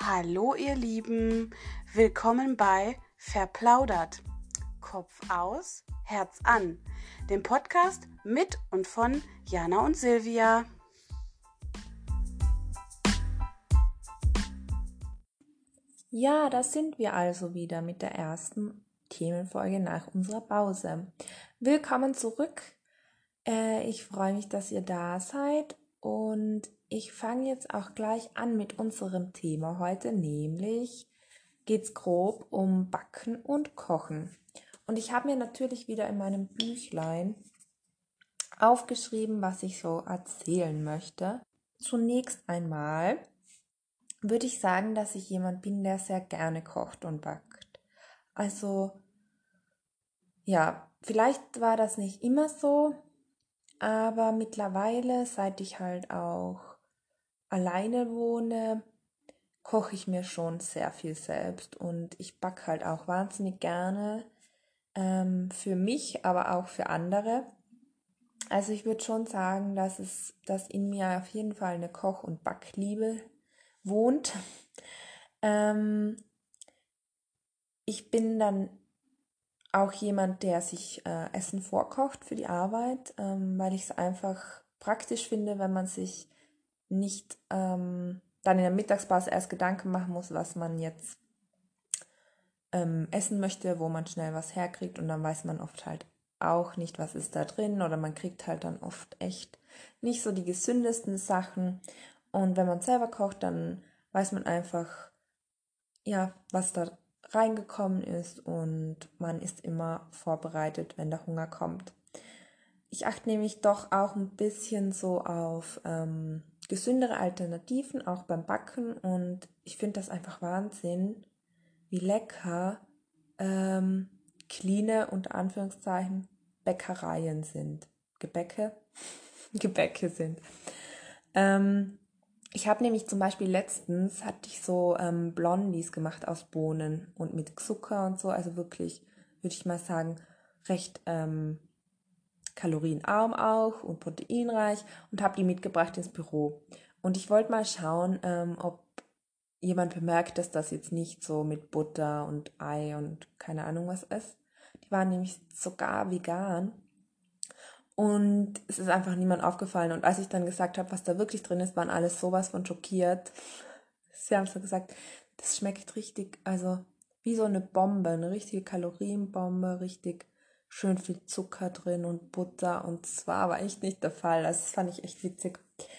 Hallo ihr Lieben, willkommen bei Verplaudert. Kopf aus, Herz an, dem Podcast mit und von Jana und Silvia. Ja, da sind wir also wieder mit der ersten Themenfolge nach unserer Pause. Willkommen zurück. Ich freue mich, dass ihr da seid und ich fange jetzt auch gleich an mit unserem Thema heute, nämlich geht's grob um Backen und Kochen. Und ich habe mir natürlich wieder in meinem Büchlein aufgeschrieben, was ich so erzählen möchte. Zunächst einmal würde ich sagen, dass ich jemand bin, der sehr gerne kocht und backt. Also, ja, vielleicht war das nicht immer so, aber mittlerweile, seit ich halt auch alleine wohne, koche ich mir schon sehr viel selbst und ich backe halt auch wahnsinnig gerne für mich, aber auch für andere. Also ich würde schon sagen, dass in mir auf jeden Fall eine Koch- und Backliebe wohnt. Ich bin dann auch jemand, der sich Essen vorkocht für die Arbeit, weil ich es einfach praktisch finde, wenn man sich nicht dann in der Mittagspause erst Gedanken machen muss, was man jetzt essen möchte, wo man schnell was herkriegt und dann weiß man oft halt auch nicht, was ist da drin oder man kriegt halt dann oft echt nicht so die gesündesten Sachen und wenn man selber kocht, dann weiß man einfach, ja, was da reingekommen ist und man ist immer vorbereitet, wenn der Hunger kommt. Ich achte nämlich doch auch ein bisschen so auf gesündere Alternativen, auch beim Backen und ich finde das einfach Wahnsinn, wie lecker cleane, unter Anführungszeichen, Bäckereien sind. Gebäcke sind. Ich habe nämlich zum Beispiel letztens, hatte ich so Blondies gemacht aus Bohnen und mit Zucker und so, also wirklich, würde ich mal sagen, recht kalorienarm auch und proteinreich und habe die mitgebracht ins Büro. Und ich wollte mal schauen, ob jemand bemerkt, dass das jetzt nicht so mit Butter und Ei und keine Ahnung was ist. Die waren nämlich sogar vegan. Und es ist einfach niemand aufgefallen. Und als ich dann gesagt habe, was da wirklich drin ist, waren alles sowas von schockiert. Sie haben so gesagt, das schmeckt richtig, also wie so eine Bombe, eine richtige Kalorienbombe, richtig schön viel Zucker drin und Butter. Und es war aber echt nicht der Fall. Also das fand ich echt witzig.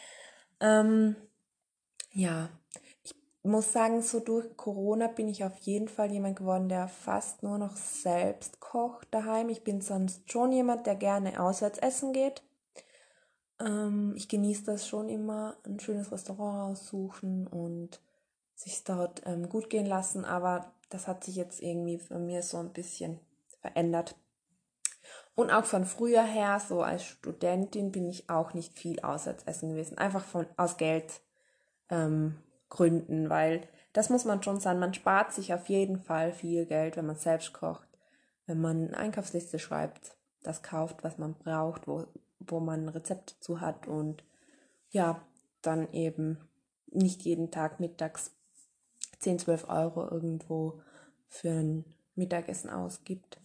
Ja, ich muss sagen, so durch Corona bin ich auf jeden Fall jemand geworden, der fast nur noch selbst kocht daheim. Ich bin sonst schon jemand, der gerne auswärts essen geht. Ich genieße das schon immer, ein schönes Restaurant aussuchen und sich dort gut gehen lassen, aber das hat sich jetzt irgendwie bei mir so ein bisschen verändert. Und auch von früher her, so als Studentin, bin ich auch nicht viel auswärts essen gewesen, einfach aus Geldgründen, weil das muss man schon sagen, man spart sich auf jeden Fall viel Geld, wenn man selbst kocht, wenn man eine Einkaufsliste schreibt, das kauft, was man braucht, wo man Rezepte zu hat und ja, dann eben nicht jeden Tag mittags 10, 12 Euro irgendwo für ein Mittagessen ausgibt.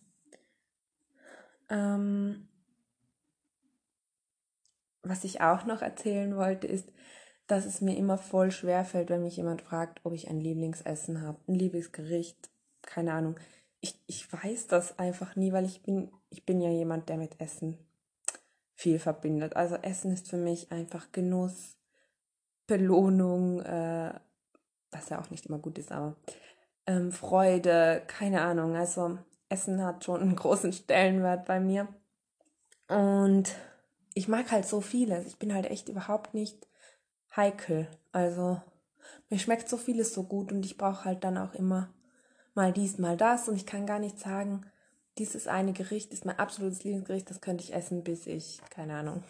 Was ich auch noch erzählen wollte, ist, dass es mir immer voll schwer fällt, wenn mich jemand fragt, ob ich ein Lieblingsessen habe, ein Lieblingsgericht, keine Ahnung. Ich weiß das einfach nie, weil ich bin ja jemand, der mit Essen viel verbindet. Also Essen ist für mich einfach Genuss, Belohnung, was ja auch nicht immer gut ist, aber Freude, keine Ahnung. Also Essen hat schon einen großen Stellenwert bei mir. Und ich mag halt so vieles. Ich bin halt echt überhaupt nicht heikel. Also mir schmeckt so vieles so gut und ich brauche halt dann auch immer mal dies, mal das und ich kann gar nicht sagen, dieses eine Gericht ist mein absolutes Lieblingsgericht, das könnte ich essen, bis ich, keine Ahnung.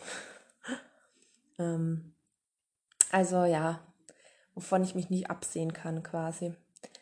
Also ja, wovon ich mich nicht absehen kann quasi.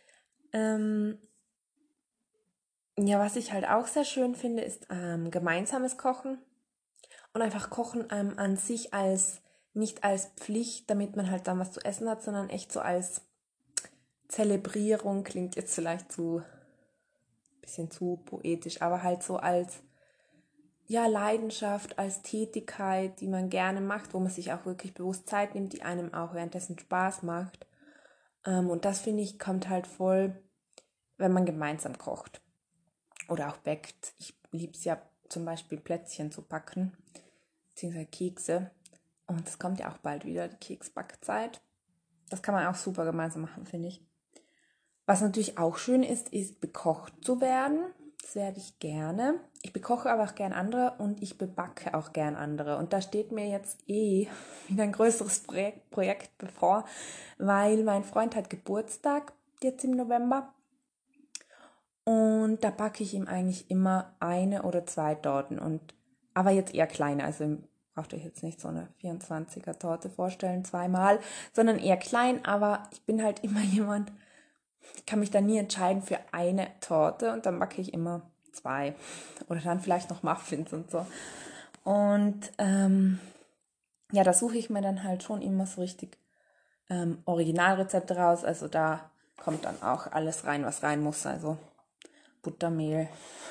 Ja, was ich halt auch sehr schön finde, ist gemeinsames Kochen und einfach Kochen an sich nicht als Pflicht, damit man halt dann was zu essen hat, sondern echt so als Zelebrierung klingt jetzt vielleicht bisschen zu poetisch, aber halt so als Leidenschaft, als Tätigkeit, die man gerne macht, wo man sich auch wirklich bewusst Zeit nimmt, die einem auch währenddessen Spaß macht. Und das, finde ich, kommt halt voll, wenn man gemeinsam kocht oder auch backt. Ich liebe es ja zum Beispiel Plätzchen zu backen, beziehungsweise Kekse. Und es kommt ja auch bald wieder, die Keksbackzeit. Das kann man auch super gemeinsam machen, finde ich. Was natürlich auch schön ist bekocht zu werden. Das werde ich gerne. Ich bekoche aber auch gern andere und ich bebacke auch gern andere. Und da steht mir jetzt wieder ein größeres Projekt bevor, weil mein Freund hat Geburtstag jetzt im November. Und da backe ich ihm eigentlich immer 1 oder 2 Torten. Aber jetzt eher kleine, also braucht euch jetzt nicht so eine 24er Torte vorstellen, 2-mal, sondern eher klein. Aber ich bin halt immer jemand, ich kann mich dann nie entscheiden für eine Torte und dann backe ich immer 2 oder dann vielleicht noch Muffins und so. Und da suche ich mir dann halt schon immer so richtig Originalrezepte raus. Also da kommt dann auch alles rein, was rein muss. Also Buttermehl,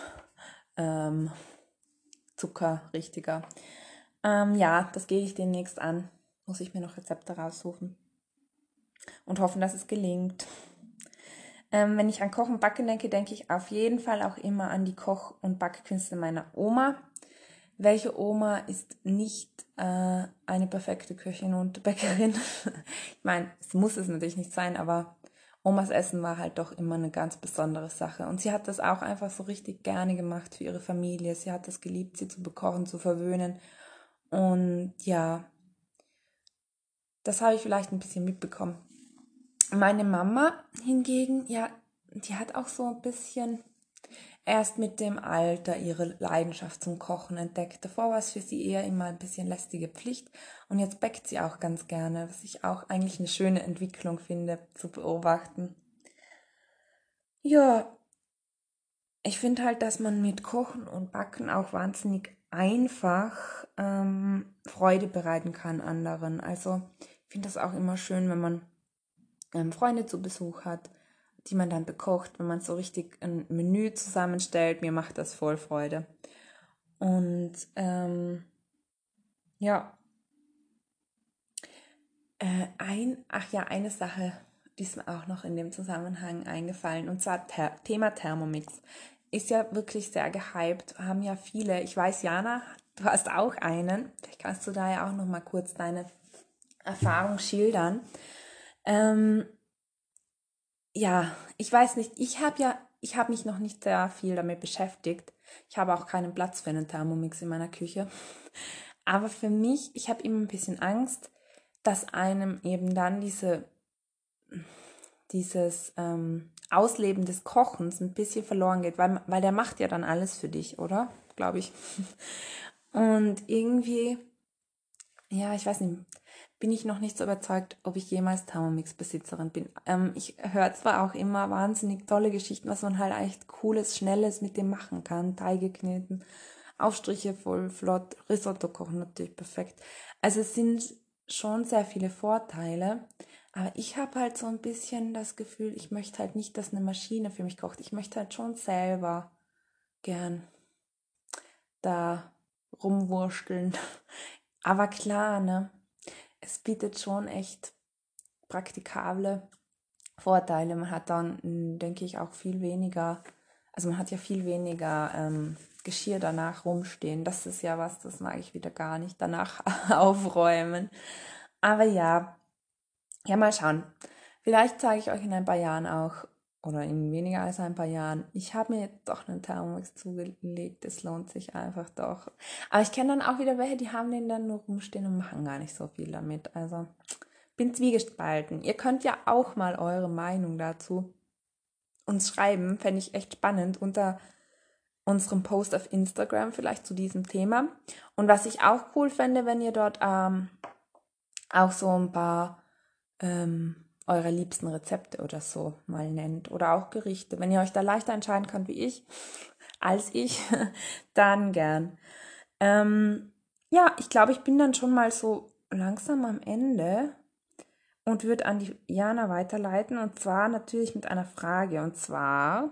Zucker, richtiger. Das gehe ich demnächst an. Muss ich mir noch Rezepte raussuchen und hoffen, dass es gelingt. Wenn ich an Kochen und Backen denke, denke ich auf jeden Fall auch immer an die Koch- und Backkünste meiner Oma. Welche Oma ist nicht eine perfekte Köchin und Bäckerin? Ich meine, es muss es natürlich nicht sein, aber Omas Essen war halt doch immer eine ganz besondere Sache. Und sie hat das auch einfach so richtig gerne gemacht für ihre Familie. Sie hat es geliebt, sie zu bekochen, zu verwöhnen. Und ja, das habe ich vielleicht ein bisschen mitbekommen. Meine Mama hingegen, ja, die hat auch so ein bisschen erst mit dem Alter ihre Leidenschaft zum Kochen entdeckt. Davor war es für sie eher immer ein bisschen lästige Pflicht und jetzt backt sie auch ganz gerne, was ich auch eigentlich eine schöne Entwicklung finde, zu beobachten. Ja, ich finde halt, dass man mit Kochen und Backen auch wahnsinnig einfach Freude bereiten kann anderen. Also ich finde das auch immer schön, wenn man Freunde zu Besuch hat, die man dann bekocht, wenn man so richtig ein Menü zusammenstellt. Mir macht das voll Freude. Und eine Sache, die ist mir auch noch in dem Zusammenhang eingefallen, und zwar Thema Thermomix. Ist ja wirklich sehr gehypt, haben ja viele. Ich weiß, Jana, du hast auch einen. Vielleicht kannst du da ja auch noch mal kurz deine Erfahrung schildern. Ich weiß nicht, ich habe mich noch nicht sehr viel damit beschäftigt. Ich habe auch keinen Platz für einen Thermomix in meiner Küche. Aber für mich, ich habe immer ein bisschen Angst, dass einem eben dann dieses Ausleben des Kochens ein bisschen verloren geht, weil der macht ja dann alles für dich, oder? Glaube ich. Und irgendwie, ja, ich weiß nicht, bin ich noch nicht so überzeugt, ob ich jemals Thermomix-Besitzerin bin. Ich höre zwar auch immer wahnsinnig tolle Geschichten, was man halt echt Cooles, Schnelles mit dem machen kann. Teige kneten, Aufstriche voll flott, Risotto kochen natürlich perfekt. Also es sind schon sehr viele Vorteile, aber ich habe halt so ein bisschen das Gefühl, ich möchte halt nicht, dass eine Maschine für mich kocht. Ich möchte halt schon selber gern da rumwursteln. Aber klar, ne? Es bietet schon echt praktikable Vorteile. Man hat dann, denke ich, auch viel weniger, also man hat ja viel weniger Geschirr danach rumstehen. Das ist ja was, das mag ich wieder gar nicht, danach aufräumen. Aber ja, mal schauen. Vielleicht zeige ich euch in ein paar Jahren auch, oder in weniger als ein paar Jahren, ich habe mir jetzt doch einen Thermomix zugelegt, es lohnt sich einfach doch. Aber ich kenne dann auch wieder welche, die haben den dann nur rumstehen und machen gar nicht so viel damit. Also bin zwiegespalten. Ihr könnt ja auch mal eure Meinung dazu uns schreiben, fände ich echt spannend, unter unserem Post auf Instagram vielleicht zu diesem Thema. Und was ich auch cool fände, wenn ihr dort auch so ein paar eure liebsten Rezepte oder so mal nennt oder auch Gerichte. Wenn ihr euch da leichter entscheiden könnt wie ich, als ich, dann gern. Ich glaube, ich bin dann schon mal so langsam am Ende. und würde an die Jana weiterleiten, und zwar natürlich mit einer Frage, und zwar,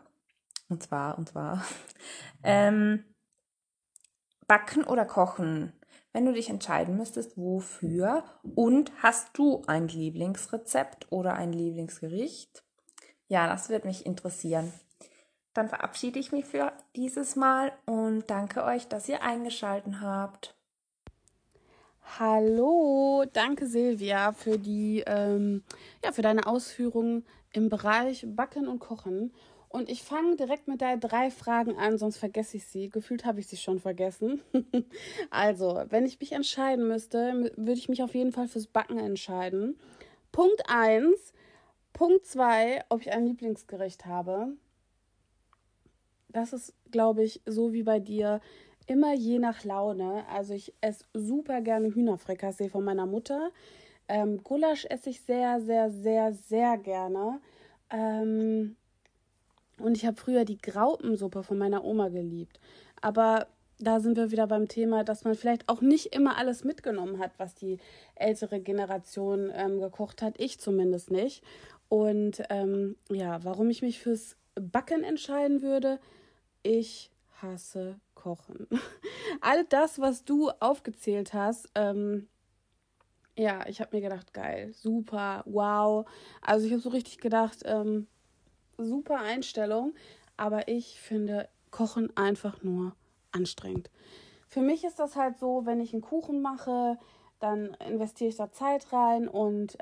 backen oder kochen? Wenn du dich entscheiden müsstest, wofür, und hast du ein Lieblingsrezept oder ein Lieblingsgericht? Ja, das würde mich interessieren. Dann verabschiede ich mich für dieses Mal und danke euch, dass ihr eingeschaltet habt. Hallo, danke Silvia für für deine Ausführungen im Bereich Backen und Kochen. Und ich fange direkt mit deinen 3 Fragen an, sonst vergesse ich sie. Gefühlt habe ich sie schon vergessen. Also, wenn ich mich entscheiden müsste, würde ich mich auf jeden Fall fürs Backen entscheiden. Punkt 1. Punkt 2, ob ich ein Lieblingsgericht habe. Das ist, glaube ich, so wie bei dir, immer je nach Laune. Also ich esse super gerne Hühnerfrikassee von meiner Mutter. Gulasch esse ich sehr, sehr, sehr, sehr gerne. Und ich habe früher die Graupensuppe von meiner Oma geliebt. Aber da sind wir wieder beim Thema, dass man vielleicht auch nicht immer alles mitgenommen hat, was die ältere Generation gekocht hat. Ich zumindest nicht. Und warum ich mich fürs Backen entscheiden würde, ich hasse Kochen. All das, was du aufgezählt hast, ich habe mir gedacht, geil, super, wow. Also ich habe so richtig gedacht, super Einstellung, aber ich finde Kochen einfach nur anstrengend. Für mich ist das halt so, wenn ich einen Kuchen mache, dann investiere ich da Zeit rein und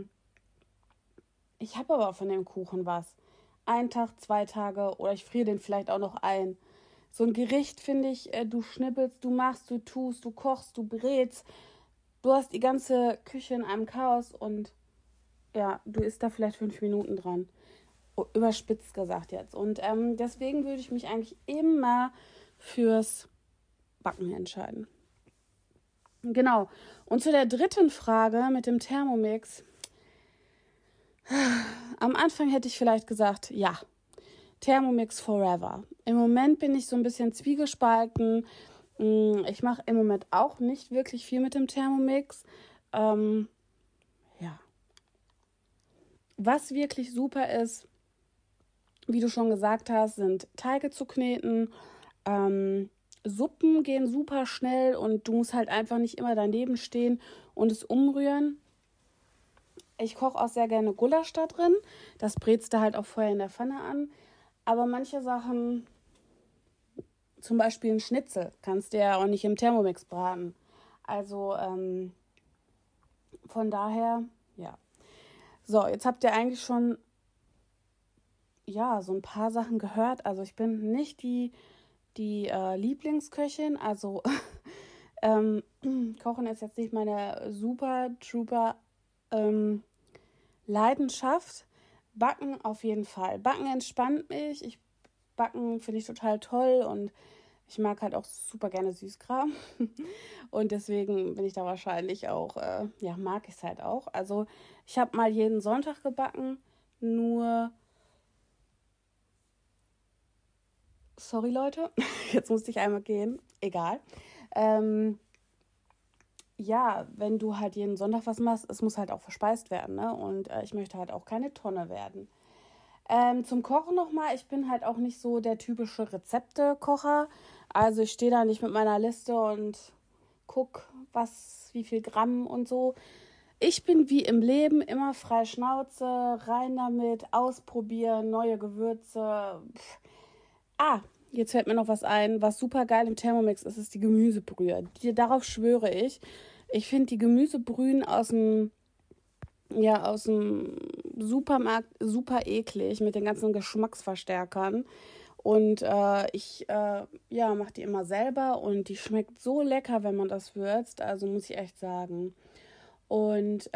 ich habe aber von dem Kuchen was. Ein Tag, 2 Tage oder ich friere den vielleicht auch noch ein. So ein Gericht finde ich, du schnippelst, du machst, du tust, du kochst, du brätst. Du hast die ganze Küche in einem Chaos und ja, du isst da vielleicht 5 Minuten dran. Überspitzt gesagt jetzt. Und deswegen würde ich mich eigentlich immer fürs Backen entscheiden. Genau. Und zu der dritten Frage mit dem Thermomix. Am Anfang hätte ich vielleicht gesagt, ja, Thermomix forever. Im Moment bin ich so ein bisschen zwiegespalten. Ich mache im Moment auch nicht wirklich viel mit dem Thermomix. Ja. Was wirklich super ist, wie du schon gesagt hast, sind Teige zu kneten. Suppen gehen super schnell und du musst halt einfach nicht immer daneben stehen und es umrühren. Ich koche auch sehr gerne Gulasch da drin. Das brätst du halt auch vorher in der Pfanne an. Aber manche Sachen, zum Beispiel ein Schnitzel, kannst du ja auch nicht im Thermomix braten. Also von daher, ja. So, jetzt habt ihr eigentlich schon so ein paar Sachen gehört. Also ich bin nicht die Lieblingsköchin. Also Kochen ist jetzt nicht meine super trooper Leidenschaft. Backen auf jeden Fall. Backen entspannt mich. Backen finde ich total toll und ich mag halt auch super gerne Süßkram. Und deswegen bin ich da wahrscheinlich auch, mag ich es halt auch. Also ich habe mal jeden Sonntag gebacken, nur sorry Leute, jetzt musste ich einmal gehen, egal. Wenn du halt jeden Sonntag was machst, es muss halt auch verspeist werden, ne? Und ich möchte halt auch keine Tonne werden. Zum Kochen nochmal, ich bin halt auch nicht so der typische Rezeptekocher. Also ich stehe da nicht mit meiner Liste und guck, wie viel Gramm und so. Ich bin wie im Leben immer frei Schnauze, rein damit, ausprobieren, neue Gewürze. Jetzt fällt mir noch was ein, was super geil im Thermomix ist die Gemüsebrühe. Darauf schwöre ich. Ich finde die Gemüsebrühen aus dem Supermarkt super eklig mit den ganzen Geschmacksverstärkern. Und mache die immer selber und die schmeckt so lecker, wenn man das würzt. Also muss ich echt sagen. Und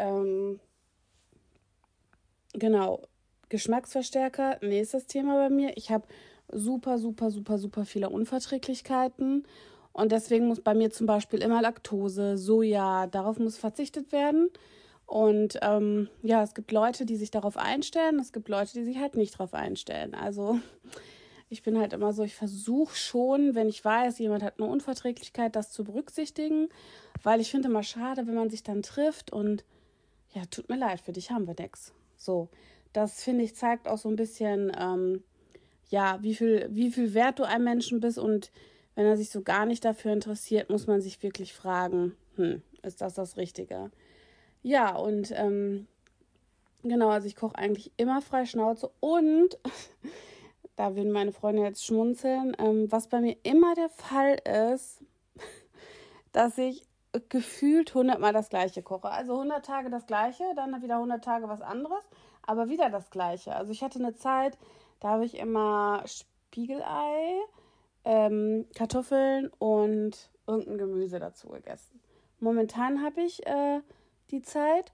genau, Geschmacksverstärker, nächstes Thema bei mir. Ich habe super, super, super, super viele Unverträglichkeiten. Und deswegen muss bei mir zum Beispiel immer Laktose, Soja, darauf muss verzichtet werden. Und es gibt Leute, die sich darauf einstellen, es gibt Leute, die sich halt nicht darauf einstellen. Also ich bin halt immer so, ich versuche schon, wenn ich weiß, jemand hat eine Unverträglichkeit, das zu berücksichtigen, weil ich finde immer schade, wenn man sich dann trifft und ja, tut mir leid, für dich haben wir nix. So, das finde ich zeigt auch so ein bisschen, ja, wie viel wert du einem Menschen bist und wenn er sich so gar nicht dafür interessiert, muss man sich wirklich fragen, ist das Richtige? Ja, und genau, also ich koche eigentlich immer frei Schnauze und da würden meine Freunde jetzt schmunzeln, was bei mir immer der Fall ist, dass ich gefühlt 100 Mal das Gleiche koche. Also 100 Tage das Gleiche, dann wieder 100 Tage was anderes, aber wieder das Gleiche. Also ich hatte eine Zeit, da habe ich immer Spiegelei, Kartoffeln und irgendein Gemüse dazu gegessen. Momentan habe ich die Zeit,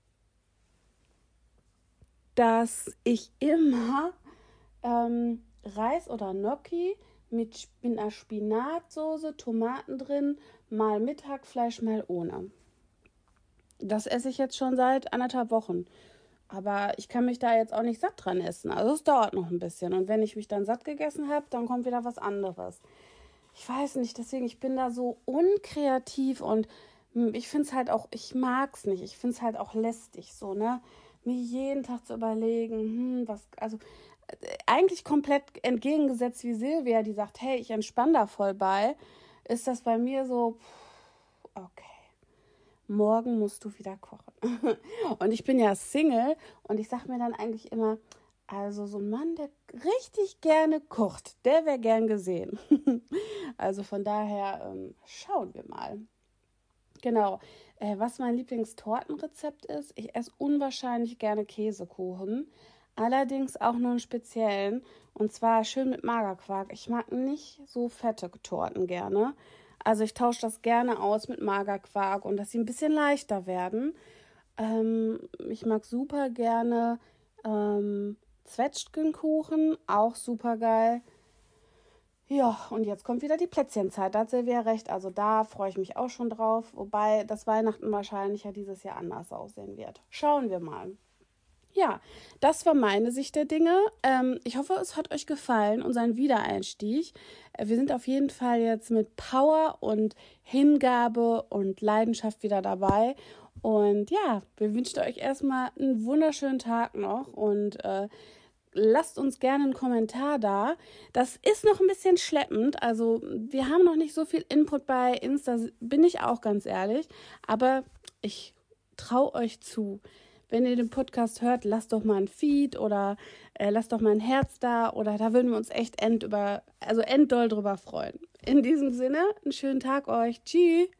dass ich immer Reis oder Gnocchi mit einer Spinatsoße, Tomaten drin, mal mit Hackfleisch, mal ohne. Das esse ich jetzt schon seit 1,5 Wochen. Aber ich kann mich da jetzt auch nicht satt dran essen. Also es dauert noch ein bisschen. Und wenn ich mich dann satt gegessen habe, dann kommt wieder was anderes. Ich weiß nicht, deswegen, ich bin da so unkreativ und ich finde es halt auch, ich mag es nicht. Ich finde es halt auch lästig, so, ne? Mir jeden Tag zu überlegen, also eigentlich komplett entgegengesetzt wie Silvia, die sagt, hey, ich entspanne da voll bei, ist das bei mir so, okay, morgen musst du wieder kochen. Und ich bin ja Single und ich sag mir dann eigentlich immer, also so ein Mann, der richtig gerne kocht, der wäre gern gesehen. Also von daher schauen wir mal. Genau. Was mein Lieblingstortenrezept ist, ich esse unwahrscheinlich gerne Käsekuchen. Allerdings auch nur einen speziellen. Und zwar schön mit Magerquark. Ich mag nicht so fette Torten gerne. Also ich tausche das gerne aus mit Magerquark und dass sie ein bisschen leichter werden. Ich mag super gerne Zwetschgenkuchen, auch super geil. Ja, und jetzt kommt wieder die Plätzchenzeit. Da hat Silvia recht. Also da freue ich mich auch schon drauf. Wobei das Weihnachten wahrscheinlich ja dieses Jahr anders aussehen wird. Schauen wir mal. Ja, das war meine Sicht der Dinge. Ich hoffe, es hat euch gefallen, unseren Wiedereinstieg. Wir sind auf jeden Fall jetzt mit Power und Hingabe und Leidenschaft wieder dabei. Und ja, wir wünschen euch erstmal einen wunderschönen Tag noch und lasst uns gerne einen Kommentar da. Das ist noch ein bisschen schleppend. Also wir haben noch nicht so viel Input bei Insta, bin ich auch ganz ehrlich. Aber ich traue euch zu. Wenn ihr den Podcast hört, lasst doch mal ein Feed oder lasst doch mal ein Herz da. Oder da würden wir uns echt enddoll drüber freuen. In diesem Sinne, einen schönen Tag euch. Tschüss.